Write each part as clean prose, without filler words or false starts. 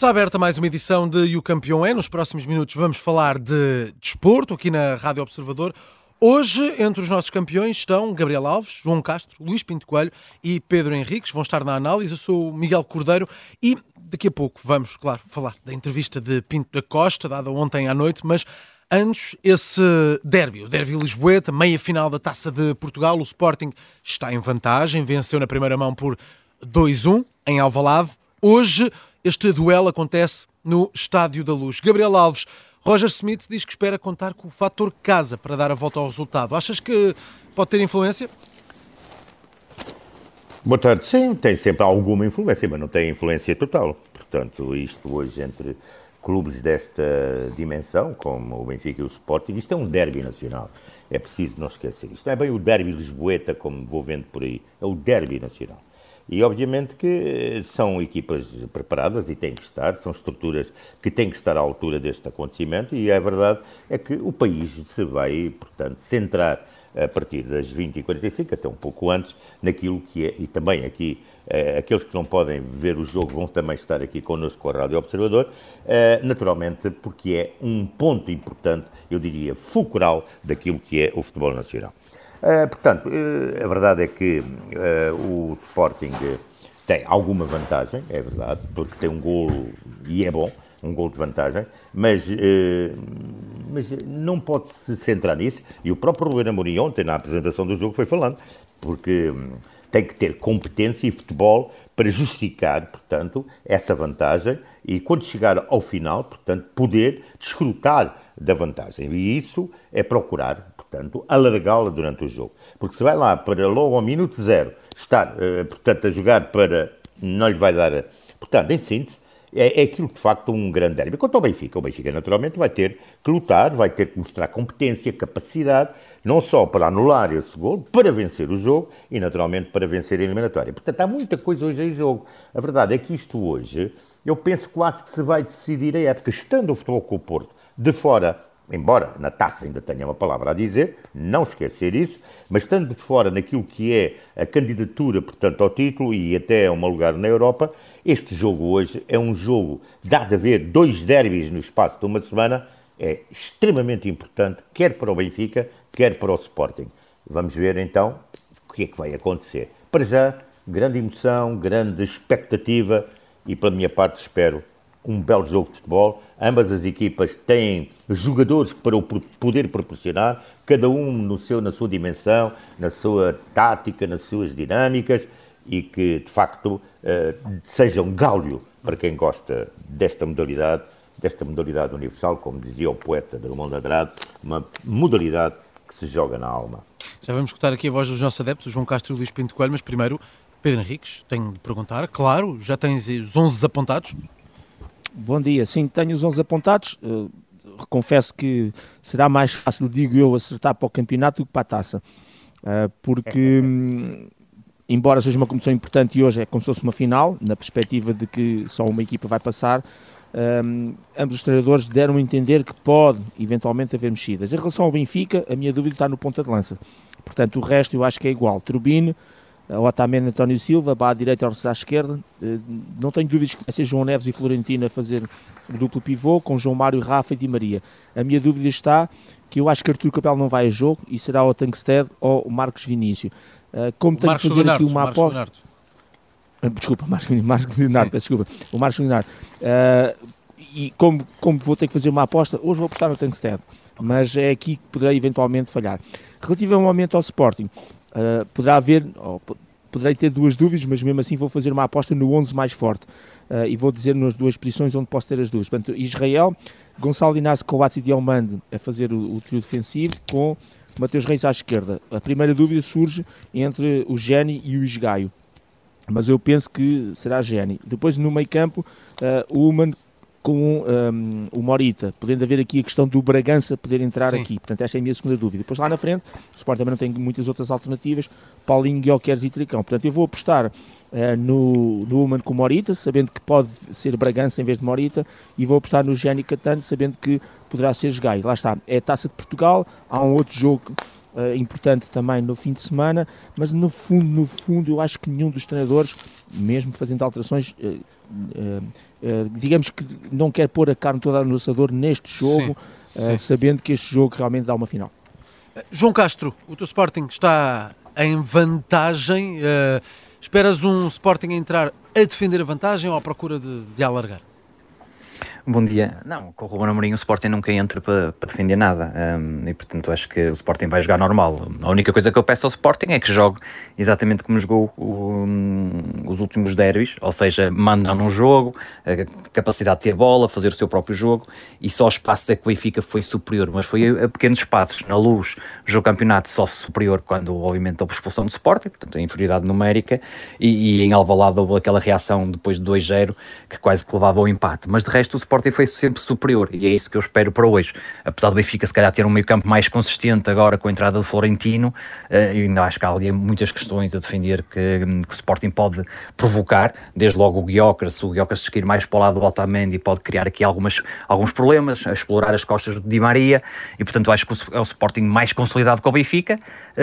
Está aberta mais uma edição de E o Campeão é. Nos próximos minutos vamos falar de desporto aqui na Rádio Observador. Hoje, entre os nossos campeões estão Gabriel Alves, João Castro, Luís Pinto Coelho e Pedro Henriques. Vão estar na análise. Eu sou o Miguel Cordeiro e daqui a pouco vamos, claro, falar da entrevista de Pinto da Costa, dada ontem à noite, mas antes, esse derby, o derby lisboeta, meia-final da Taça de Portugal. O Sporting está em vantagem, venceu na primeira mão por 2-1 em Alvalade. Hoje, este duelo acontece no Estádio da Luz. Gabriel Alves, Roger Smith diz que espera contar com o fator casa para dar a volta ao resultado. Achas que pode ter influência? Boa tarde. Sim, tem sempre alguma influência, mas não tem influência total. Portanto, isto hoje entre clubes desta dimensão, como o Benfica e o Sporting, isto é um derby nacional. É preciso não esquecer. Isto não é bem o derby lisboeta, como vou vendo por aí. É o derby nacional. E, obviamente, que são equipas preparadas e têm que estar, são estruturas que têm que estar à altura deste acontecimento e a verdade é que o país se vai, portanto, centrar a partir das 20h45, até um pouco antes, naquilo que é, e também aqui, aqueles que não podem ver o jogo vão também estar aqui connosco com a Rádio Observador, naturalmente, porque é um ponto importante, eu diria, fulcral daquilo que é o futebol nacional. Portanto, a verdade é que o Sporting tem alguma vantagem, é verdade, porque tem um golo, e é bom, um golo de vantagem, mas não pode-se centrar nisso, e o próprio Ruben Amorim ontem, na apresentação do jogo, foi falando, porque tem que ter competência e futebol para justificar, portanto, essa vantagem, e quando chegar ao final, portanto, poder desfrutar da vantagem, e isso é procurar, portanto, alargá-la durante o jogo. Porque se vai lá para logo ao minuto zero estar, portanto, a jogar para... não lhe vai dar... Portanto, em síntese, é aquilo de facto um grande derby. Quanto ao Benfica, o Benfica naturalmente vai ter que lutar, vai ter que mostrar competência, capacidade, não só para anular esse gol, para vencer o jogo e naturalmente para vencer a eliminatória. Portanto, há muita coisa hoje em jogo. A verdade é que isto hoje, eu penso quase que se vai decidir a época, estando o Futebol Clube do Porto de fora, embora na taça ainda tenha uma palavra a dizer, não esquecer isso, mas estando de fora naquilo que é a candidatura, portanto, ao título e até a um lugar na Europa, este jogo hoje é um jogo, dado a ver 2 derbys no espaço de uma semana, é extremamente importante, quer para o Benfica, quer para o Sporting. Vamos ver então o que é que vai acontecer. Para já, grande emoção, grande expectativa e, pela minha parte, espero um belo jogo de futebol. Ambas as equipas têm jogadores para o poder proporcionar, cada um na sua dimensão, na sua tática, nas suas dinâmicas, e que, de facto, seja um gáleo para quem gosta desta modalidade universal, como dizia o poeta Drummond de Andrade, uma modalidade que se joga na alma. Já vamos escutar aqui a voz dos nossos adeptos, o João Castro e o Luís Pinto Coelho, mas primeiro, Pedro Henriques, tenho de perguntar, claro, já tens os 11 apontados? Bom dia, sim, tenho os 11 apontados, confesso que será mais fácil, digo eu, acertar para o campeonato do que para a taça, porque, embora seja uma competição importante e hoje é como se fosse uma final, na perspectiva de que só uma equipa vai passar, ambos os treinadores deram a entender que pode eventualmente haver mexidas. Em relação ao Benfica, a minha dúvida está no ponta de lança, portanto o resto eu acho que é igual. Turbine, Otamendi, António Silva, Bá à direita, Orsa à esquerda. Não tenho dúvidas que vai ser João Neves e Florentino a fazer o duplo pivô, com João Mário, Rafa e Di Maria. A minha dúvida está que eu acho que Artur Capel não vai a jogo e será o Tankstead ou o Marcos Vinícius. Como tenho que fazer aqui uma aposta... Desculpa, Marcos Leonardo, peço desculpa. O Marcos Leonardo. E como vou ter que fazer uma aposta, hoje vou apostar no Tankstead, mas é aqui que poderei eventualmente falhar. Relativamente ao Sporting, poderei ter 2 dúvidas, mas mesmo assim vou fazer uma aposta no 11 mais forte e vou dizer nas 2 posições onde posso ter as duas. Portanto, Israel, Gonçalo Inácio, Coates e Diomande a fazer o trio defensivo com Mateus Reis à esquerda. A primeira dúvida surge entre o Geni e o Isgaio, mas eu penso que será Geni. Depois no meio campo, o Uman com o Morita, podendo haver aqui a questão do Bragança poder entrar aqui. Portanto, esta é a minha segunda dúvida. Depois lá na frente, o Sport também não tem muitas outras alternativas, Paulinho, Guioqueres e Tricão. Portanto, eu vou apostar no Uman com o Morita, sabendo que pode ser Bragança em vez de Morita, e vou apostar no Gianni Catano, sabendo que poderá ser Gai. Lá está, é a Taça de Portugal, há um outro jogo importante também no fim de semana, mas no fundo eu acho que nenhum dos treinadores, mesmo fazendo alterações, digamos que não quer pôr a carne toda no assador neste jogo, sabendo que este jogo realmente dá uma final. João Castro, o teu Sporting está em vantagem. Esperas um Sporting a entrar a defender a vantagem ou à procura de alargar? Bom dia. Não, com o Ruben Amorim o Sporting nunca entra para defender nada, e portanto acho que o Sporting vai jogar normal. A única coisa que eu peço ao Sporting é que jogue exatamente como jogou os últimos derbys, ou seja, manda num jogo, a capacidade de ter bola, fazer o seu próprio jogo, e só espaços é que o Benfica foi superior, mas foi a pequenos espaços. Na Luz, jogo campeonato só superior quando obviamente houve expulsão do Sporting, portanto a inferioridade numérica, e em Alvalade houve aquela reação depois de 2-0 que quase que levava ao empate, mas de resto o Sporting foi sempre superior, e é isso que eu espero para hoje. Apesar do Benfica se calhar ter um meio campo mais consistente agora com a entrada do Florentino, eu ainda acho que há ali muitas questões a defender que o Sporting pode provocar, desde logo o Gyökeres, se o Gyökeres se cair mais para o lado do Otamendi pode criar aqui alguns problemas, a explorar as costas do Di Maria, e portanto acho que é o Sporting mais consolidado que o Benfica,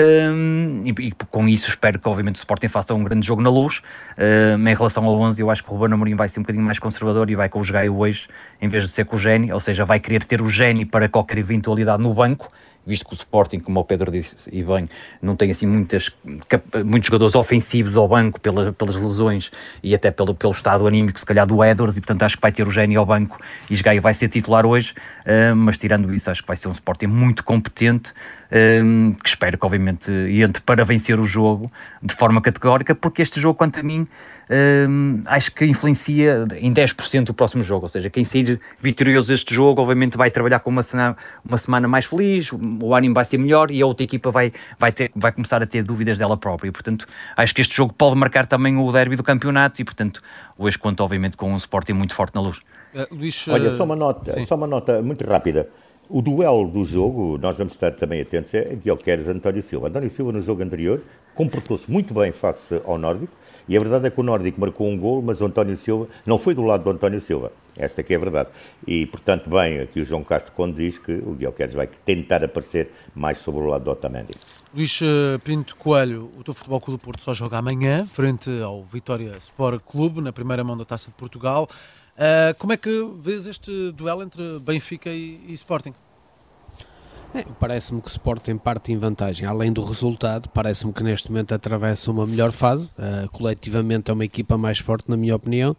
e com isso espero que obviamente o Sporting faça um grande jogo na Luz. Em relação ao 11, eu acho que o Ruben Amorim vai ser um bocadinho mais conservador e vai com o Gaio hoje em vez de ser com o Géni, ou seja, vai querer ter o Géni para qualquer eventualidade no banco, visto que o Sporting, como o Pedro disse e bem, não tem assim muitos jogadores ofensivos ao banco pelas lesões e até pelo estado anímico se calhar do Edwards, e portanto acho que vai ter o Géni ao banco e Gaio vai ser titular hoje, mas tirando isso acho que vai ser um Sporting muito competente, que espero que obviamente entre para vencer o jogo de forma categórica, porque este jogo, quanto a mim, acho que influencia em 10% o próximo jogo, ou seja, quem sair vitorioso deste jogo obviamente vai trabalhar com uma semana mais feliz, o ânimo vai ser melhor e a outra equipa vai começar a ter dúvidas dela própria, e portanto acho que este jogo pode marcar também o derby do campeonato, e portanto hoje conto obviamente com um Sporting muito forte na Luz. Luís, olha, só uma nota muito rápida. O duelo do jogo, nós vamos estar também atentos, é Gyökeres António Silva. António Silva no jogo anterior comportou-se muito bem face ao Nórdico, e a verdade é que o Nórdico marcou um gol, mas o António Silva não foi do lado do António Silva. Esta que é a verdade. E, portanto, bem, aqui o João Castro quando diz que o Gyökeres vai tentar aparecer mais sobre o lado do Otamendi. Luís Pinto Coelho, o teu Futebol Clube do Porto só joga amanhã, frente ao Vitória Sport Clube, na primeira mão da Taça de Portugal. Como é que vês este duelo entre Benfica e Sporting? Parece-me que o Sporting parte em vantagem, além do resultado, parece-me que neste momento atravessa uma melhor fase, coletivamente é uma equipa mais forte na minha opinião,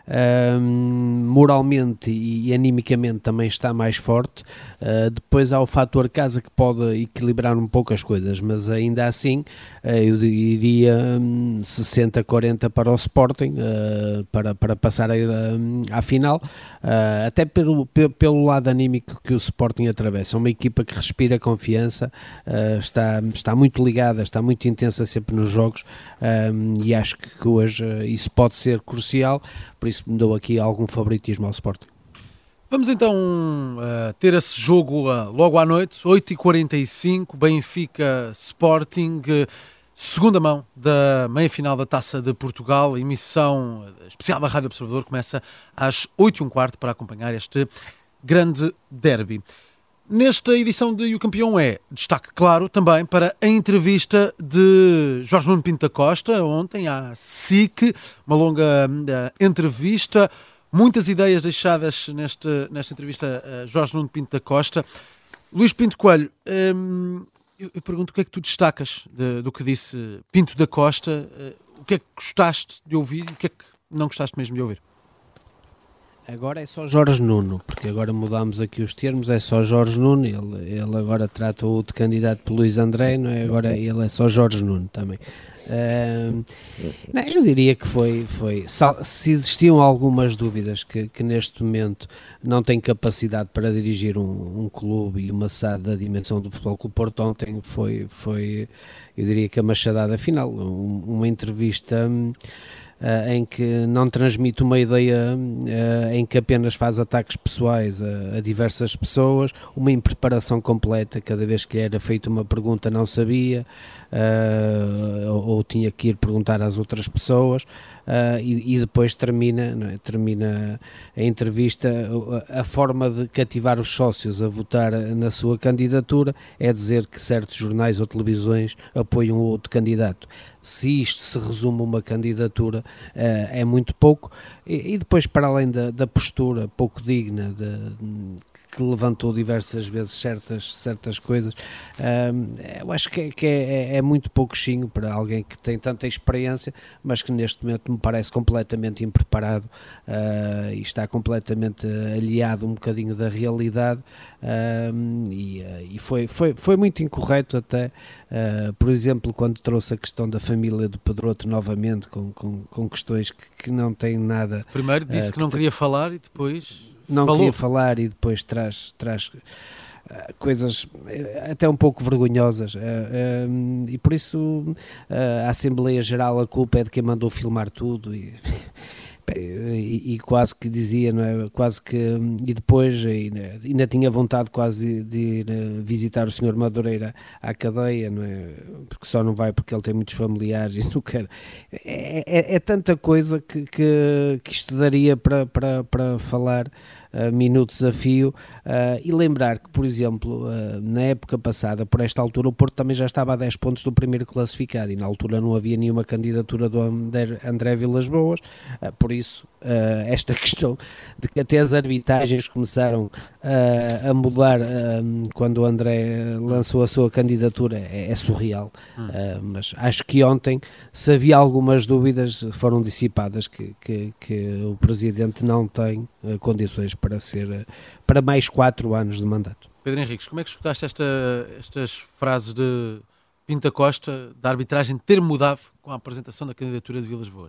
moralmente e animicamente também está mais forte, depois há o fator casa que pode equilibrar um pouco as coisas, mas ainda assim eu diria 60-40 para o Sporting, para passar à final, até pelo lado anímico que o Sporting atravessa, uma equipa que respira confiança, está muito ligada, está muito intensa sempre nos jogos, e acho que hoje isso pode ser crucial, por isso me dou aqui algum favoritismo ao Sporting. Vamos então ter esse jogo logo à noite, 8h45, Benfica Sporting, segunda mão da meia-final da Taça de Portugal, emissão especial da Rádio Observador, começa às 8h15 para acompanhar este grande derby. Nesta edição de O Campeão é destaque, claro, também para a entrevista de Jorge Nuno Pinto da Costa, ontem à SIC, uma longa entrevista, muitas ideias deixadas nesta entrevista a Jorge Nuno Pinto da Costa. Luís Pinto Coelho, eu pergunto o que é que tu destacas do que disse Pinto da Costa, o que é que gostaste de ouvir e o que é que não gostaste mesmo de ouvir? Agora é só Jorge Nuno, porque agora mudámos aqui os termos, é só Jorge Nuno, ele agora trata-o de candidato por Luís André, não é? Agora ele é só Jorge Nuno também. Eu diria que foi se existiam algumas dúvidas que neste momento não tem capacidade para dirigir um clube e uma SAD da dimensão do Futebol Clube Porto, ontem foi eu diria que a machadada final, uma entrevista em que não transmite uma ideia em que apenas faz ataques pessoais a diversas pessoas, uma impreparação completa, cada vez que lhe era feita uma pergunta não sabia, ou tinha que ir perguntar às outras pessoas, e depois termina a entrevista, a forma de cativar os sócios a votar na sua candidatura é dizer que certos jornais ou televisões apoiam outro candidato. Se isto se resume a uma candidatura, é muito pouco, e depois, para além da postura pouco digna, que levantou diversas vezes certas coisas, eu acho que é muito pouquinho para alguém que tem tanta experiência, mas que neste momento me parece completamente impreparado, e está completamente aliado um bocadinho da realidade, e foi muito incorreto até, por exemplo, quando trouxe a questão da família do Pedroto novamente, com questões que não têm nada... Primeiro disse que não queria falar e depois... Não queria falar e depois traz coisas até um pouco vergonhosas, e por isso a Assembleia Geral, a culpa é de quem mandou filmar tudo, e quase que dizia, não é? Quase que, e depois ainda tinha vontade quase de ir visitar o Sr. Madureira à cadeia, não é? Porque só não vai porque ele tem muitos familiares e não quer. É tanta coisa que isto daria para falar minutos a fio, e lembrar que, por exemplo, na época passada, por esta altura, o Porto também já estava a 10 pontos do primeiro classificado, e na altura não havia nenhuma candidatura do André Vilas-Boas, por isso esta questão de que até as arbitragens começaram a mudar quando o André lançou a sua candidatura é surreal, mas acho que ontem, se havia algumas dúvidas, foram dissipadas, que o Presidente não tem condições para mais 4 anos de mandato. Pedro Henriques, como é que escutaste estas frases de Pinto Costa, da arbitragem ter mudado com a apresentação da candidatura de Vilas-Boas?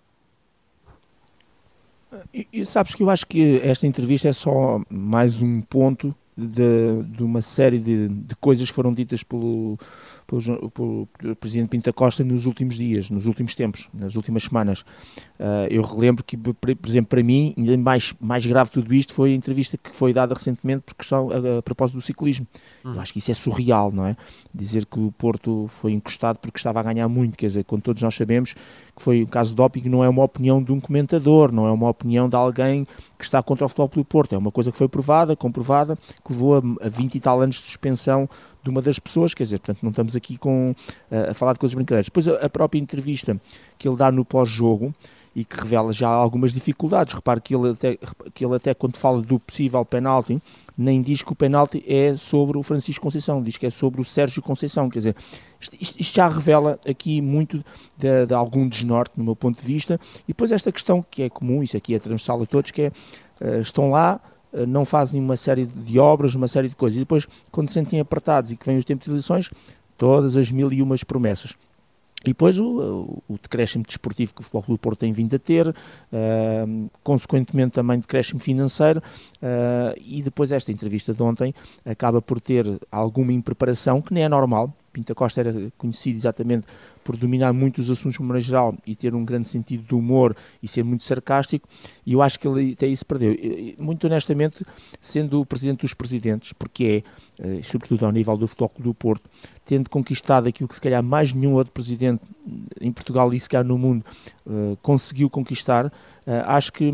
E sabes que eu acho que esta entrevista é só mais um ponto de uma série de coisas que foram ditas pelo Presidente Pinto Costa nos últimos dias, nos últimos tempos, nas últimas semanas. Eu relembro que, por exemplo, para mim, ainda mais grave tudo isto foi a entrevista que foi dada recentemente a propósito do ciclismo. Eu acho que isso é surreal, não é? Dizer que o Porto foi encostado porque estava a ganhar muito, quer dizer, quando todos nós sabemos que foi um caso de doping, não é uma opinião de um comentador, não é uma opinião de alguém que está contra o Futebol Clube do Porto, é uma coisa que foi comprovada, que levou a 20 e tal anos de suspensão de uma das pessoas, quer dizer, portanto não estamos aqui a falar de coisas brincadeiras. Depois a própria entrevista que ele dá no pós-jogo e que revela já algumas dificuldades, repare que ele até quando fala do possível penalti, nem diz que o penalti é sobre o Francisco Conceição, diz que é sobre o Sérgio Conceição, quer dizer, isto já revela aqui muito de algum desnorte no meu ponto de vista, e depois esta questão que é comum, isso aqui é transversal a todos, que é, estão lá, não fazem uma série de obras, uma série de coisas, e depois, quando se sentem apertados e que vem os tempos de eleições, todas as 1001 promessas. E depois o decréscimo desportivo que o Futebol Clube do Porto tem vindo a ter, consequentemente também decréscimo financeiro, e depois esta entrevista de ontem acaba por ter alguma impreparação, que nem é normal. Pinto Costa era conhecido exatamente por dominar muito os assuntos de maneira geral e ter um grande sentido de humor e ser muito sarcástico, e eu acho que ele até isso perdeu. Muito honestamente, sendo o presidente dos presidentes, porque sobretudo ao nível do Futebol Clube do Porto, tendo conquistado aquilo que se calhar mais nenhum outro presidente em Portugal e se calhar no mundo conseguiu conquistar, acho que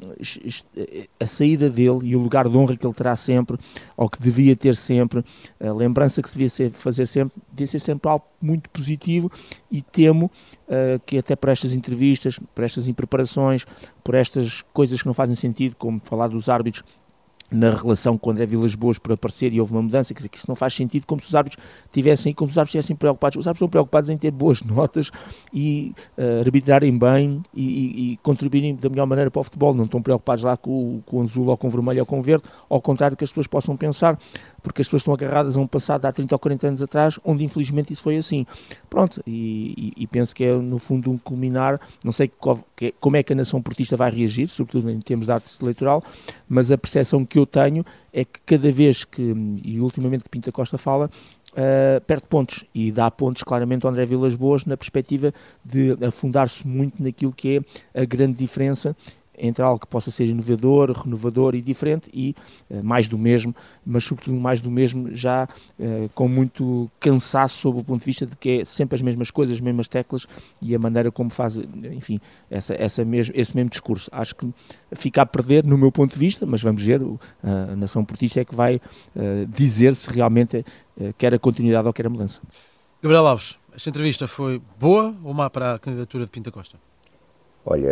a saída dele e o lugar de honra que ele terá sempre, ou que devia ter sempre, a lembrança que se devia fazer sempre, devia ser sempre algo muito positivo, e temo que até por estas entrevistas, por estas impreparações, por estas coisas que não fazem sentido, como falar dos árbitros na relação com o André Vilas-Boas por aparecer e houve uma mudança, quer dizer, que isso não faz sentido, como se os árbitros estivessem preocupados. Os árbitros estão preocupados em ter boas notas e arbitrarem bem e contribuírem da melhor maneira para o futebol, não estão preocupados lá com o azul ou com o vermelho ou com o verde, ao contrário do que as pessoas possam pensar, porque as pessoas estão agarradas a um passado de há 30 ou 40 anos atrás, onde infelizmente isso foi assim. Pronto, e penso que é no fundo um culminar, não sei como é que a nação portista vai reagir, sobretudo em termos de arte eleitoral, mas a percepção que que eu tenho é que cada vez que, e ultimamente que Pinto da Costa fala, perde pontos e dá pontos claramente ao André Vilas-Boas na perspectiva de afundar-se muito naquilo que é a grande diferença entre algo que possa ser inovador, renovador e diferente e mais do mesmo, mas sobretudo mais do mesmo já com muito cansaço sob o ponto de vista de que é sempre as mesmas coisas, as mesmas teclas e a maneira como faz, enfim, esse mesmo discurso. Acho que fica a perder no meu ponto de vista, mas vamos ver, a Nação Portista é que vai dizer se realmente quer a continuidade ou quer a mudança. Gabriel Alves, esta entrevista foi boa ou má para a candidatura de Pinto da Costa? Olha,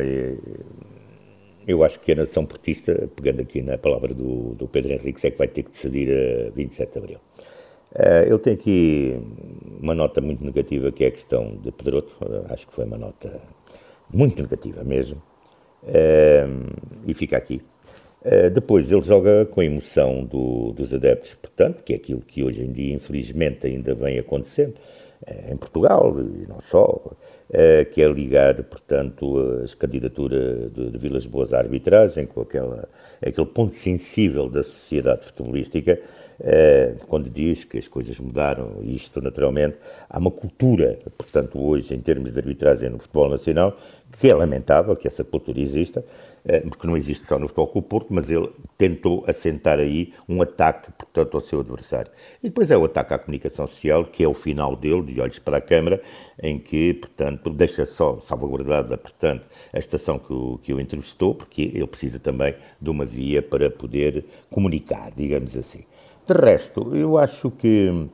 eu acho que a Nação Portista, pegando aqui na palavra do Pedro Henriques, é que vai ter que decidir a 27 de Abril. Eu tenho aqui uma nota muito negativa, que é a questão de Pedroto. Acho que foi uma nota muito negativa mesmo. E fica aqui. Depois ele joga com a emoção dos adeptos, portanto, que é aquilo que hoje em dia, infelizmente, ainda vem acontecendo em Portugal, e não só, que é ligar, portanto, as candidaturas de Vilas-Boas à arbitragem, com aquele ponto sensível da sociedade futebolística, quando diz que as coisas mudaram, e isto naturalmente, há uma cultura, portanto, hoje, em termos de arbitragem no futebol nacional, que é lamentável que essa cultura exista, porque não existe só no Futebol Clube do Porto, mas ele tentou assentar aí um ataque, portanto, ao seu adversário. E depois é o ataque à comunicação social, que é o final dele, de olhos para a Câmara, em que, portanto, deixa só salvaguardada, portanto, a estação que o entrevistou, porque ele precisa também de uma via para poder comunicar, digamos assim. De resto, eu acho que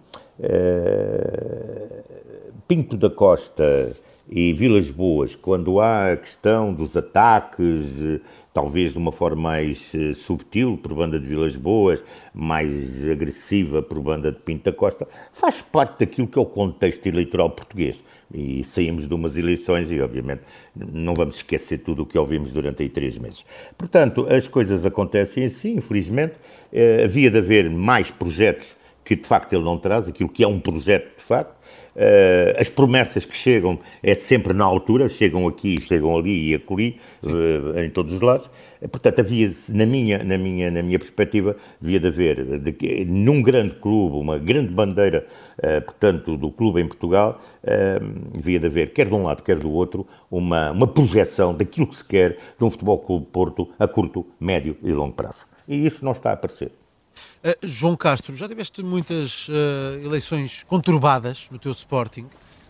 Pinto da Costa e Vilas-Boas, quando há a questão dos ataques, talvez de uma forma mais subtil por banda de Vilas-Boas, mais agressiva por banda de Pinto da Costa, faz parte daquilo que é o contexto eleitoral português. E saímos de umas eleições e, obviamente, não vamos esquecer tudo o que ouvimos durante aí 3 meses. Portanto, as coisas acontecem assim, infelizmente. Havia de haver mais projetos que, de facto, ele não traz, aquilo que é um projeto, de facto. As promessas que chegam é sempre na altura, chegam aqui, chegam ali e acolhi, em todos os lados. Portanto, havia, na minha perspectiva, devia de haver, num grande clube, uma grande bandeira, portanto, do clube em Portugal, devia de haver, quer de um lado, quer do outro, uma projeção daquilo que se quer de um Futebol Clube de Porto a curto, médio e longo prazo. E isso não está a aparecer. João Castro, já tiveste muitas eleições conturbadas no teu Sporting.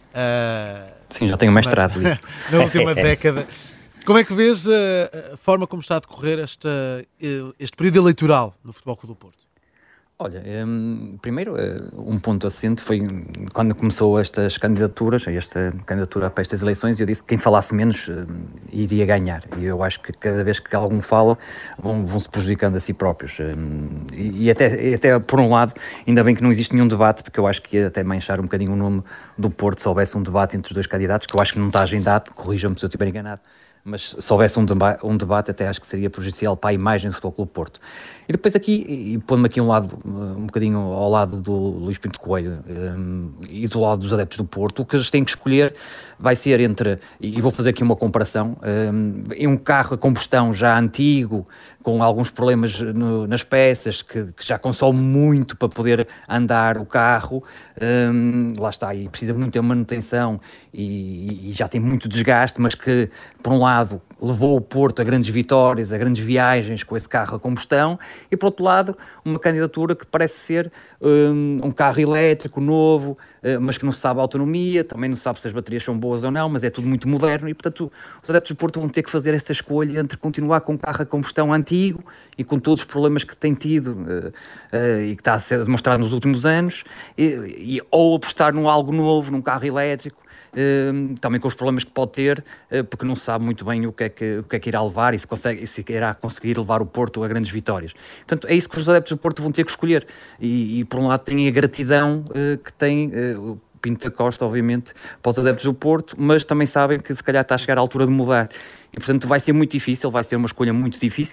Sim, já tenho mestrado nisso. Na última década. Como é que vês a forma como está a decorrer este período eleitoral no Futebol Clube do Porto? Olha, primeiro, um ponto assente foi quando começou estas candidaturas, esta candidatura para estas eleições, eu disse que quem falasse menos iria ganhar. E eu acho que cada vez que algum fala, vão se prejudicando a si próprios. E até por um lado, ainda bem que não existe nenhum debate, porque eu acho que ia até manchar um bocadinho o nome do Porto se houvesse um debate entre os dois candidatos, que eu acho que não está agendado, corrijam-me se eu estiver enganado. Mas se houvesse um debate, até acho que seria prejudicial para a imagem do Futebol Clube do Porto. E depois aqui, e pondo-me aqui um bocadinho ao lado do Luís Pinto Coelho e do lado dos adeptos do Porto, o que eles têm que escolher vai ser entre, e vou fazer aqui uma comparação, em um carro a combustão já antigo, com alguns problemas nas peças, que já consome muito para poder andar o carro, lá está, e precisa muito de manutenção e já tem muito desgaste, mas que, por um lado, levou o Porto a grandes vitórias, a grandes viagens com esse carro a combustão, e por outro lado, uma candidatura que parece ser um carro elétrico, novo, mas que não se sabe a autonomia, também não se sabe se as baterias são boas ou não, mas é tudo muito moderno, e portanto os adeptos do Porto vão ter que fazer essa escolha entre continuar com um carro a combustão antigo e com todos os problemas que tem tido e que está a ser demonstrado nos últimos anos, ou apostar num algo novo, num carro elétrico, também com os problemas que pode ter, porque não se sabe muito bem o que é que irá levar e se irá conseguir levar o Porto a grandes vitórias. Portanto, é isso que os adeptos do Porto vão ter que escolher. E por um lado têm a gratidão que tem o Pinto da Costa, obviamente, para os adeptos do Porto, mas também sabem que se calhar está a chegar à altura de mudar. E portanto vai ser muito difícil, vai ser uma escolha muito difícil,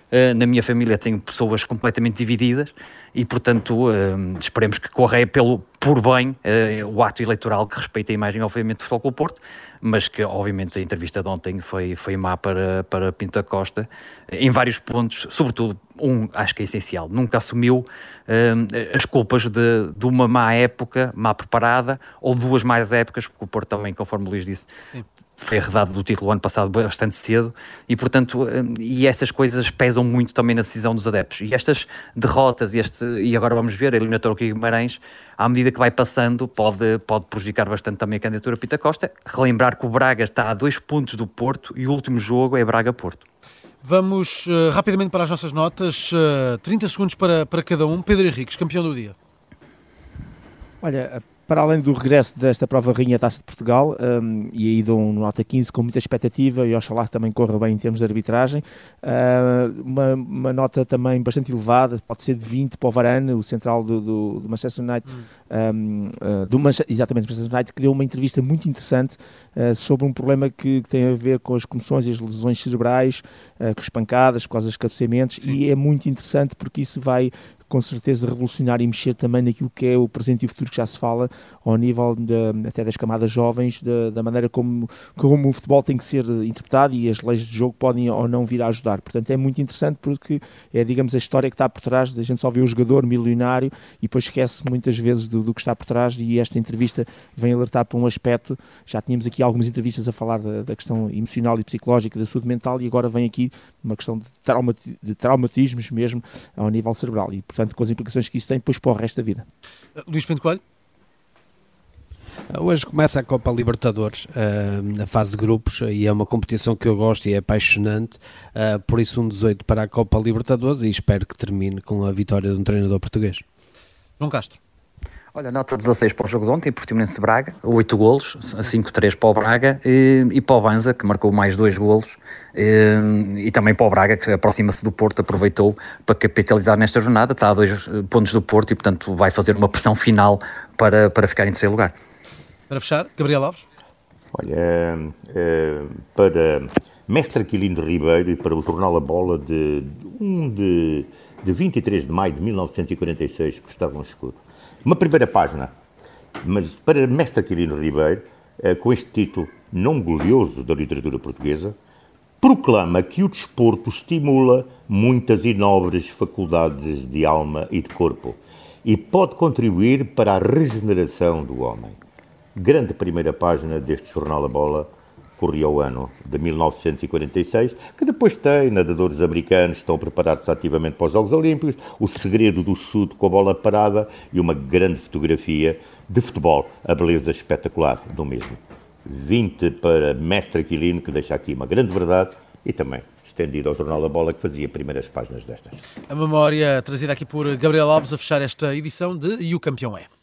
Na minha família tenho pessoas completamente divididas e, portanto, esperemos que corra por bem o ato eleitoral que respeita a imagem, obviamente, do Futebol Clube do Porto, mas que, obviamente, a entrevista de ontem foi má para Pinto da Costa, em vários pontos, sobretudo, acho que é essencial, nunca assumiu as culpas de uma má época, má preparada, ou duas más épocas, porque o Porto também, conforme o Luís disse, sim, foi arredado do título ano passado bastante cedo e, portanto, e essas coisas pesam muito também na decisão dos adeptos. E estas derrotas, e agora vamos ver, a eliminatória aqui em Guimarães, à medida que vai passando, pode prejudicar bastante também a candidatura Pinto da Costa. Relembrar que o Braga está a 2 pontos do Porto e o último jogo é Braga-Porto. Vamos rapidamente para as nossas notas, 30 segundos para cada um. Pedro Henriques, campeão do dia. Olha, para além do regresso desta prova rainha Taça de Portugal, e aí dou uma nota 15 com muita expectativa, e oxalá que também corra bem em termos de arbitragem, uma nota também bastante elevada, pode ser de 20 para o Varane, o central do Manchester United, exatamente, do Manchester United, que deu uma entrevista muito interessante sobre um problema que tem a ver com as comoções e as lesões cerebrais, com as pancadas, por causa dos cabeceamentos. Sim. E é muito interessante porque isso vai com certeza revolucionar e mexer também naquilo que é o presente e o futuro que já se fala ao nível até das camadas jovens, da maneira como o futebol tem que ser interpretado, e as leis de jogo podem ou não vir a ajudar. Portanto, é muito interessante porque é, digamos, a história que está por trás, da gente só vê o jogador milionário e depois esquece muitas vezes do que está por trás, e esta entrevista vem alertar para um aspecto. Já tínhamos aqui algumas entrevistas a falar da questão emocional e psicológica, da saúde mental, e agora vem aqui uma questão de traumatismos mesmo ao nível cerebral, e portanto com as implicações que isso tem depois para o resto da vida. Luís Pinto Coelho? Hoje começa a Copa Libertadores, na fase de grupos, e é uma competição que eu gosto e é apaixonante, por isso 1-18 para a Copa Libertadores, e espero que termine com a vitória de um treinador português. João Castro. Olha, nota 16 para o jogo de ontem, Portimonense Braga, 8 golos, 5-3 para o Braga, e para o Banza, que marcou mais 2 golos, e também para o Braga, que aproxima-se do Porto, aproveitou para capitalizar nesta jornada, está a 2 pontos do Porto e, portanto, vai fazer uma pressão final para ficar em terceiro lugar. Para fechar, Gabriel Alves. Olha, para Mestre Aquilino Ribeiro e para o jornal A Bola de 23 de maio de 1946, Gustavo Escudo. Uma primeira página, mas para Mestre Aquilino Ribeiro, com este título não glorioso da literatura portuguesa, proclama que o desporto estimula muitas e nobres faculdades de alma e de corpo e pode contribuir para a regeneração do homem. Grande primeira página deste jornal A Bola, corria o ano de 1946, que depois tem nadadores americanos que estão preparados ativamente para os Jogos Olímpicos, o segredo do chute com a bola parada e uma grande fotografia de futebol, a beleza espetacular do mesmo. 20 para Mestre Aquilino, que deixa aqui uma grande verdade, e também estendido ao jornal A Bola, que fazia primeiras páginas destas. A memória trazida aqui por Gabriel Alves a fechar esta edição de E o Campeão é.